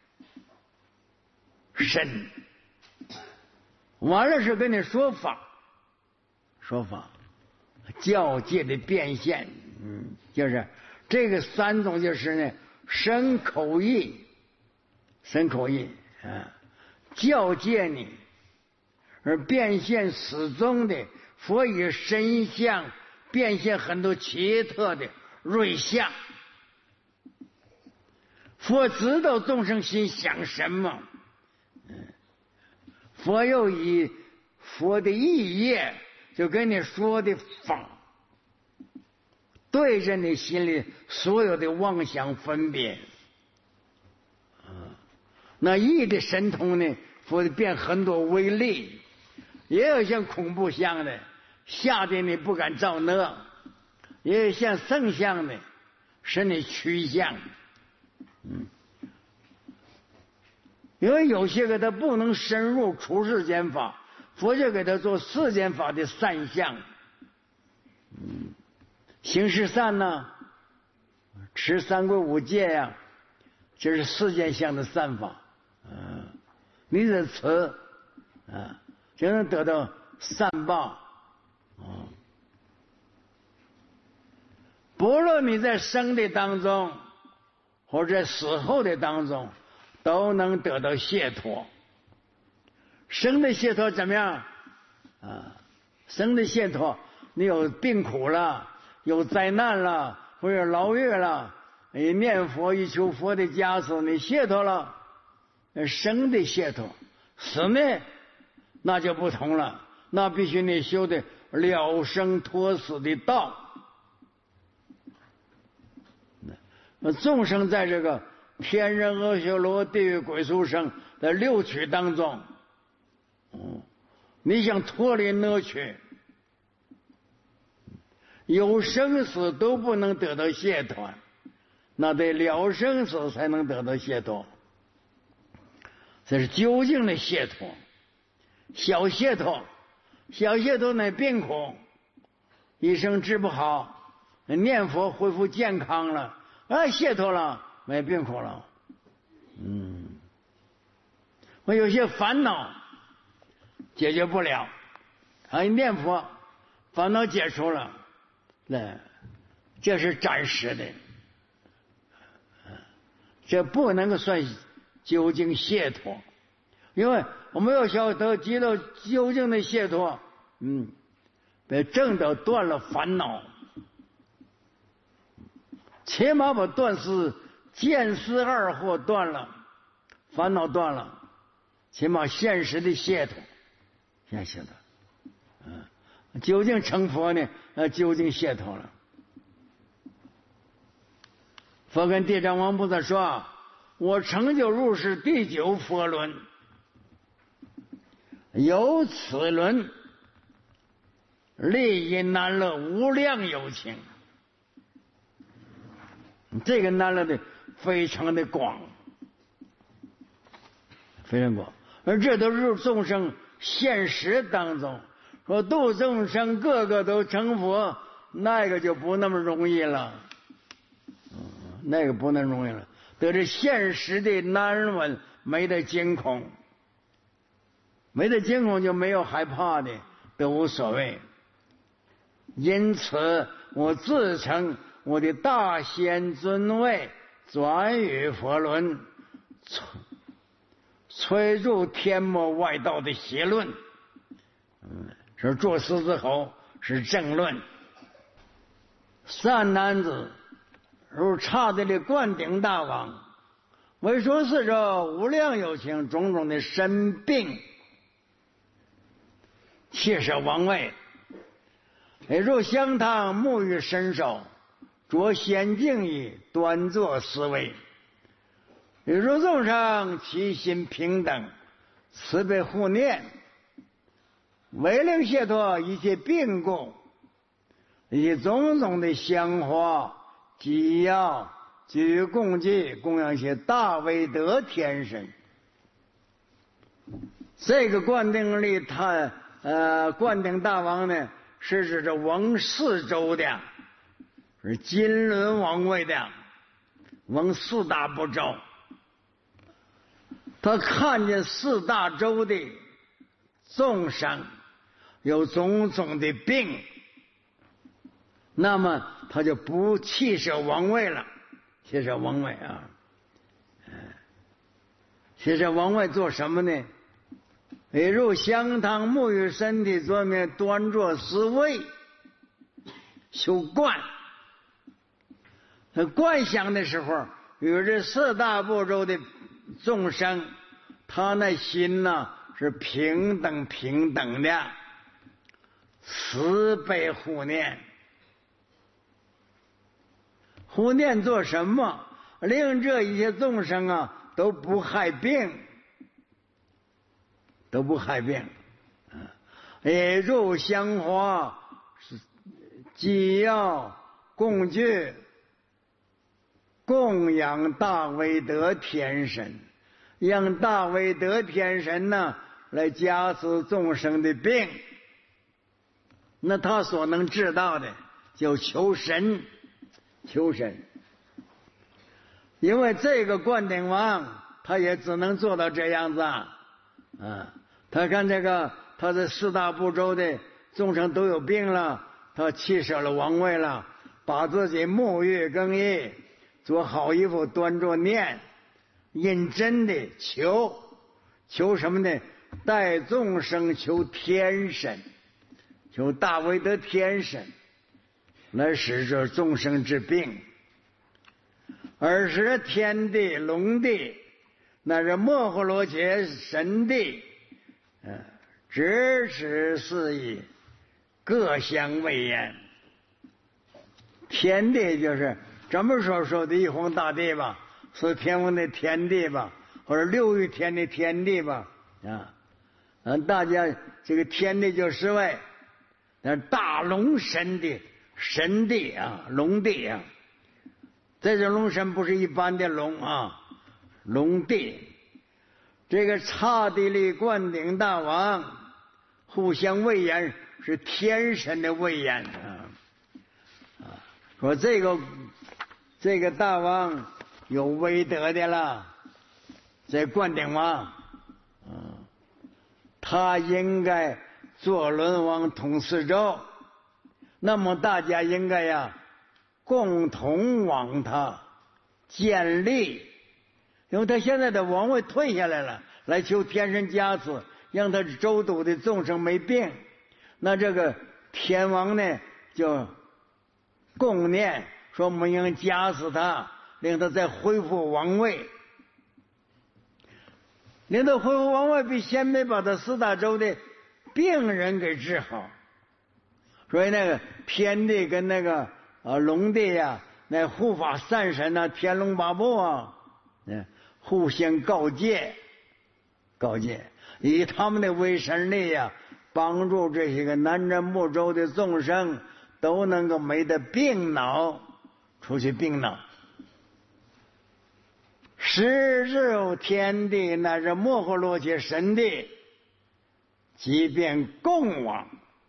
A: 神完了是跟你说法，说法教界的变现，嗯，就是这个三种就是呢，身口意，身口意啊，教界呢，而变现始终的佛以身相变现很多奇特的瑞相。佛知道众生心想什么，佛又以佛的意业就跟你说的法，对着你心里所有的妄想分别。那意的神通呢，佛变很多威力，也有像恐怖像的，吓得你不敢造恶，也有像圣像的，使你趋向。嗯，因为有些个他不能深入处世间法，佛就给他做世间法的善相。嗯，行十善呢，持三归五戒呀、啊，这是世间相的善法。嗯，你的持啊，就能得到善报。嗯，不论你在生的当中，或者死后的当中，都能得到解脱。生的解脱怎么样啊？生的解脱，你有病苦了，有灾难了，或者牢狱了，你念佛一求佛的加持，你解脱了，生的解脱。死呢，那就不同了，那必须你修的了生脱死的道。那众生在这个天人阿修罗地狱鬼畜生的六趣当中，嗯，你想脱离恶趣，有生死都不能得到解脱，那得了生死才能得到解脱。这是究竟的解脱。小解脱，小解脱那病苦，医生治不好，念佛恢复健康了，啊，解脱了，没病苦了。嗯，我有些烦恼解决不了，啊，念佛烦恼解除了，那这是暂时的，这不能够算究竟解脱。因为我们要想得及到究竟的解脱，嗯，得正的断了烦恼，起码把断思见思二惑断了，烦恼断了，起码现实的解脱，现实的，嗯，究竟成佛呢？呃，究竟解脱了。佛跟地藏王菩萨说：“我成就入世第九佛轮。”有此轮，利益难乐无量有情。这个难乐的非常的广，非常广，而这都是众生现实当中说度众生个个都成佛，那个就不那么容易了，那个不那么容易了，得着现实的难问，没得惊恐。没得惊恐就没有害怕的，都无所谓。因此我自称我的大仙尊位转于佛轮，吹入天魔外道的邪论。嗯，是作狮子吼，是正论。善男子如刹帝利灌顶大王，为说是这无量有情种种的身病，切舍王位，也如香堂沐浴身手， 着仙境矣，端坐思维。如众生其心平等，慈悲护念，为令解脱一切病故，以种种的香花祭药具供给供养一些大威德天神。这个灌顶里他呃灌顶大王呢，是指着王四周的，是金轮王位的，王四大部洲。他看见四大洲的众生有种种的病，那么他就不弃舍王位了。弃舍王位啊，弃舍王位做什么呢？也入香堂，沐浴身体，桌面端坐思维，修观。观想的时候，与这四大部洲的众生，他那心呢是平等平等的，慈悲护念。护念做什么？令这一些众生啊都不害病，都不害病。也入香花、祭药、供具，供养大威德天神，让大威德天神呢来加持众生的病。那他所能知道的就求神，求神。因为这个灌顶王他也只能做到这样子啊。啊他看这个他这四大部洲的众生都有病了，他弃舍了王位了，把自己沐浴更衣，做好衣服，端坐念，认真的求，求什么呢？带众生求天神，求大威德天神来使这众生治病。而是天地龙地，那是摩诃罗伽神地，呃，咫尺四夷，各相为焉。天地就是这么说说的玉皇大帝吧，是天王的天地吧，或者六欲天的天地吧，啊，嗯，大家这个天地就十位，那大龙神的神地啊，龙地啊。这种龙神不是一般的龙啊，龙帝。这个刹帝利灌顶大王互相位言，是天神的位言啊。啊，说这个这个大王有威德的了，这灌顶王，啊，他应该做轮王统四周，那么大家应该呀共同往他建立，因为他现在的王位退下来了，来求天神加持，让他周都的众生没病。那这个天王呢就共念说我们应加持他，令他再恢复王位，令他恢复王位，比先没把他四大洲的病人给治好。所以那个天帝跟那个啊，龙帝呀、啊，那护法三神呐、啊，天龙八部啊，嗯，互相告诫，告诫，以他们的威神力呀、啊，帮助这些个南瞻部洲的众生都能够没得病恼，出去病恼。十日天地乃是摩诃罗伽神帝，即便供往，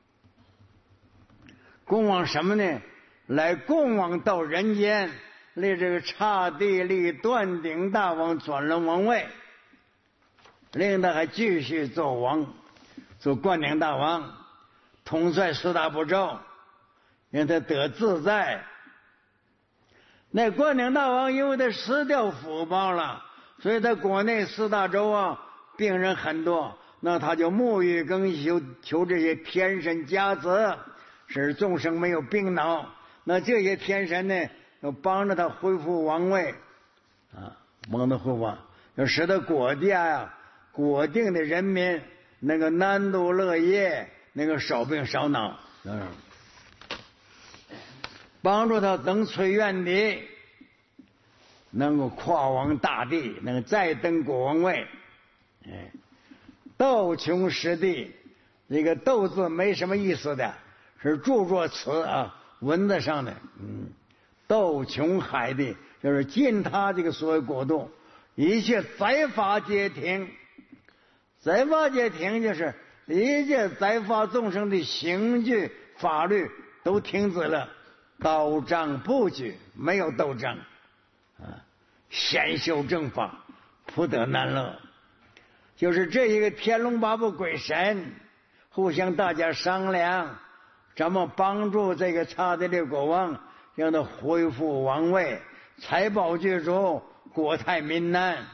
A: 供往什么呢？来供往到人间，立这个刹帝利灌顶大王转轮王位，令他还继续做王，做灌顶大王，统帅四大部洲，让他得自在。那灌顶大王因为他失掉福报了，所以他国内四大洲啊病人很多，那他就沐浴更衣，求这些天神加持，使众生没有病恼。那这些天神呢，要帮着他恢复王位，啊，帮他恢复，要使得国家呀、啊、国定的人民那个安度乐业，那个少病少恼。嗯， 帮助他登垂院的，能够跨王大地，能再登国王位。哎，斗穷实地，这个斗字没什么意思的，是著作词啊，文字上的。嗯，斗穷海地，就是尽他这个所谓国度，一切宰法皆停。宰法皆停，就是一切宰法众生的刑具法律都停止了，刀杖不举，没有斗争啊，先修正法，普得难乐。就是这一个天龙八部鬼神互相大家商量，咱们帮助这个刹帝利国王，让他恢复王位，财宝具足，国泰民安。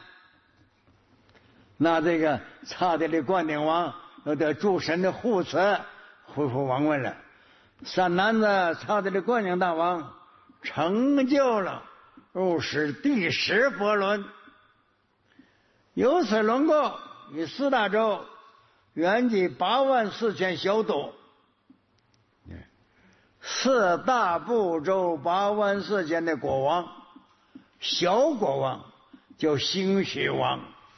A: 那这个刹帝利灌顶王要得诸神的护持，恢复王位了。三男子刹帝利灌顶大王成就了入世第十佛轮，由此轮过以四大洲，远及八万四千小岛，四大部洲八万四千的国王，小国王叫兴许王，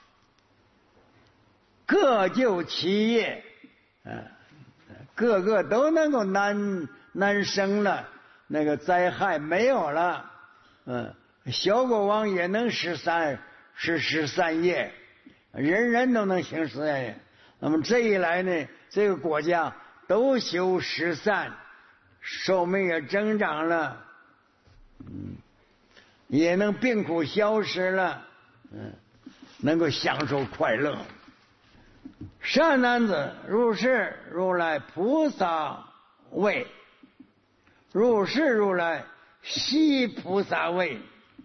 A: 各就其业，啊，个个都能够难难生了，那个灾害没有了，嗯，小国王也能十三十十三业，人人都能行十三业。那么这一来呢，这个国家都修十善，寿命也增长了，嗯，也能病苦消失了，嗯，能够享受快乐。善男子，如是如来菩萨位，如是如来悉菩萨位，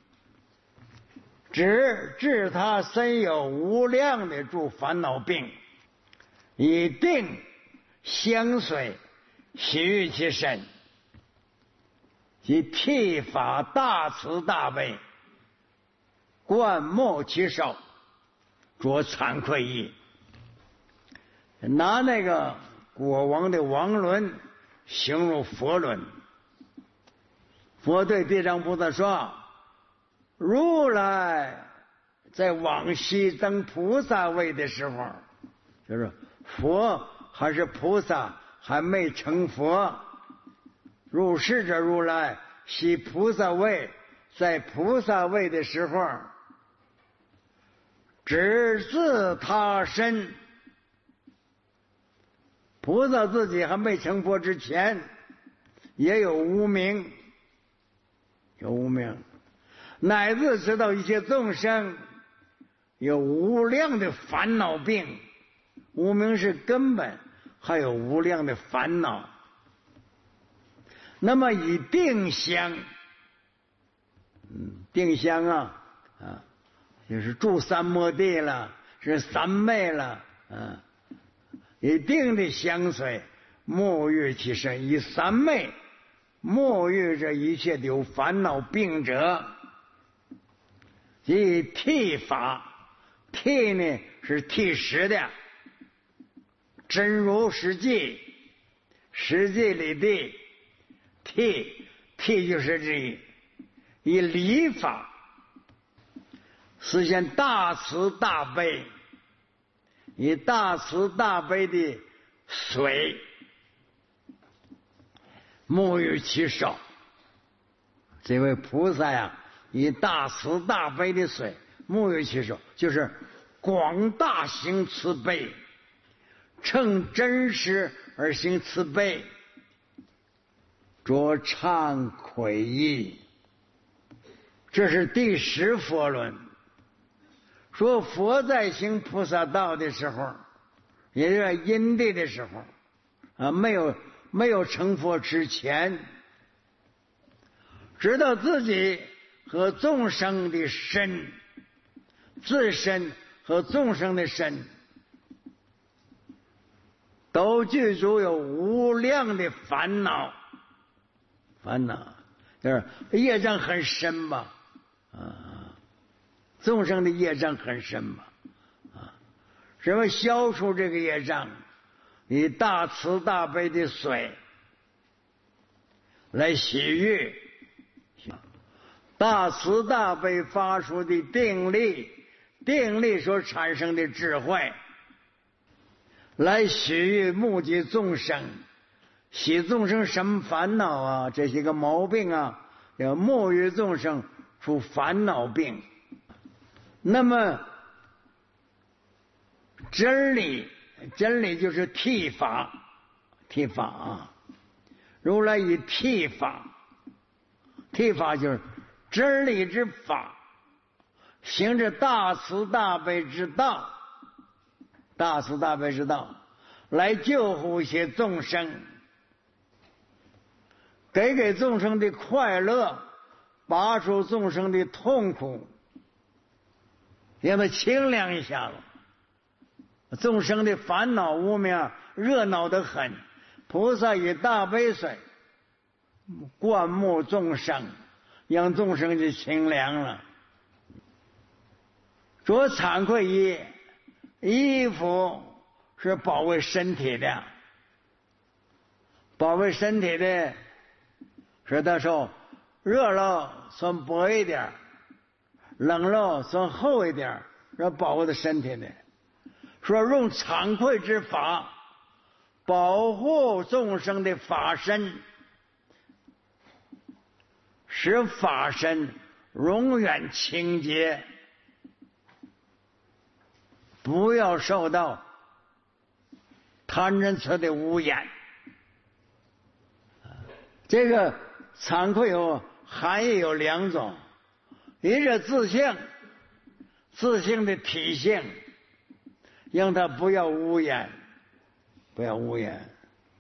A: 只治他身有无量的诸烦恼病，以定相随，喜悦其身，即剃发大慈大悲，观摩其手，着惭愧意。拿那个国王的王轮形容佛轮，佛对地藏菩萨说，如来在往昔登菩萨位的时候，就是佛还是菩萨还没成佛，入世者如来悉菩萨位，在菩萨位的时候，只自他身，菩萨自己还没成佛之前，也有无明，有无明，乃至知道一切众生有无量的烦恼病，无明是根本，还有无量的烦恼。那么以定相，嗯，定相啊啊，就是住三摩地了，是三昧了，啊。以定的相随，沐浴其身，以三昧沐浴着一切有烦恼病者，即剃发，剃呢是剃实的，真如实际，实际里的剃，剃就是这以理法实现大慈大悲，以大慈大悲的水沐浴其手。这位菩萨呀，以大慈大悲的水沐浴其手，就是广大行慈悲，乘真实而行慈悲，着忏悔意。这是第十佛轮。说佛在行菩萨道的时候，也就是因地的时候啊，没有没有成佛之前，知道自己和众生的身，自身和众生的身都具足有无量的烦恼，烦恼就是业障很深吧，啊。众生的业障很深嘛，啊，什么消除这个业障？以大慈大悲的水来洗浴。大慈大悲发出的定力，定力所产生的智慧，来洗浴目击众生，洗众生什么烦恼啊？这些个毛病啊，要沐浴众生出烦恼病。那么真理，真理就是剃法，剃法啊！如来以剃法，剃法就是真理之法，行着大慈大悲之道，大慈大悲之道，来救护一些众生，给给众生的快乐，拔除众生的痛苦，让他清凉一下子。众生的烦恼无明热闹得很，菩萨以大悲水灌沐众生，让众生就清凉了。着惭愧衣，衣服是保卫身体的，保卫身体的，是到时候热了算薄一点，冷了算厚一点，是保护的身体的。说用惭愧之法保护众生的法身，使法身永远清洁，不要受到贪嗔痴的污染。这个惭愧有含义有两种，一是自性，自性的体性，让它不要污染，不要污染。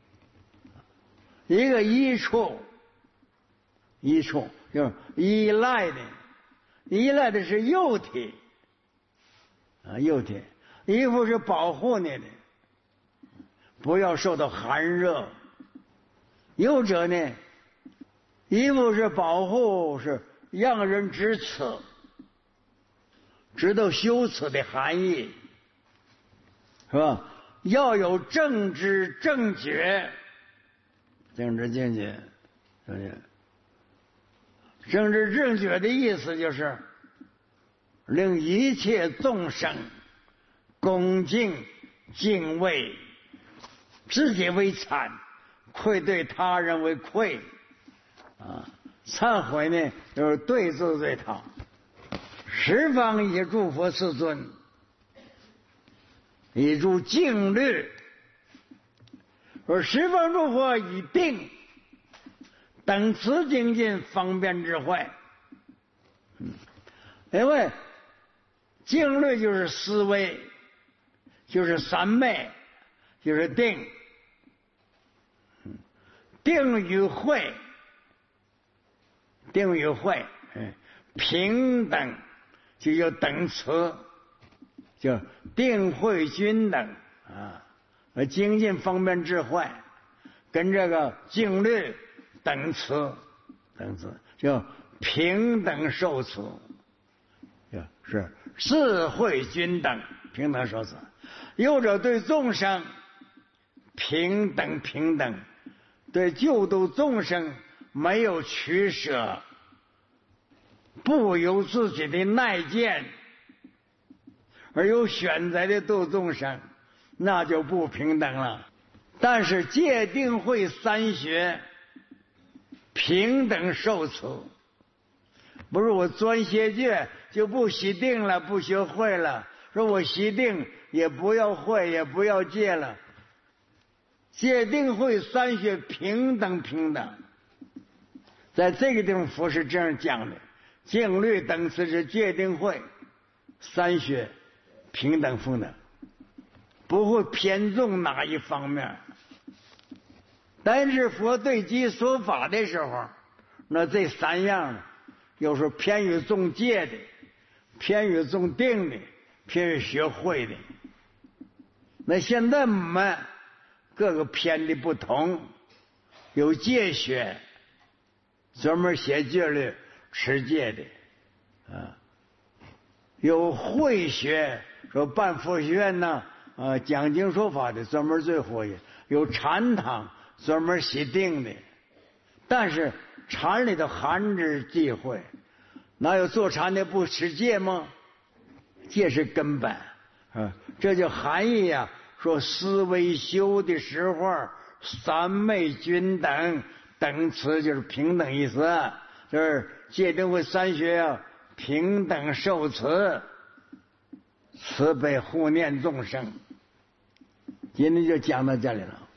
A: 一个依处，依处就是依赖的，依赖的是幼体啊，幼体。衣服是保护你的，不要受到寒热。幼者呢，衣服是保护，是让人知耻，知道羞耻的含义，是吧？要有正知正觉，正知正觉，正觉。正知正觉的意思就是令一切众生恭敬敬畏，自己为惭，愧对他人为愧啊。忏悔呢，就是对治对他。十方一切诸佛世尊，以诸静虑，说十方诸佛以定等持精进方便智慧。嗯，因为静虑就是思维，就是三昧，就是定。定与慧，定与慧，平等就叫等持，叫定慧均等啊。精进方便智慧，跟这个静虑等持，等持叫平等受持，是智慧均等，平等受持。右者对众生平等平等，对救度众生没有取舍，不由自己的耐见，而有选择的度众生，那就不平等了。但是戒定慧三学平等受持，不是我专学戒就不习定了，不学会了，说我习定也不要会，也不要戒了。戒定慧三学平等平等，在这个地方佛是这样讲的，静虑等持是戒定慧三学平等平等，不会偏重哪一方面。但是佛对机说法的时候，那这三样有时候偏于重戒的，偏于重定的，偏于学会的。那现在我们各个偏的不同，有戒学专门写戒律持戒的啊，有慧学说办佛学院呢啊讲经说法的专门最会，有禅堂专门习定的， 但是禅里头含之忌讳，哪有坐禅的不持戒吗？戒是根本啊，这就含义啊。说思维修的时候，三昧均等，等词就是平等意思，就是戒定慧三学啊，平等受持，慈悲护念众生。今天就讲到这里了。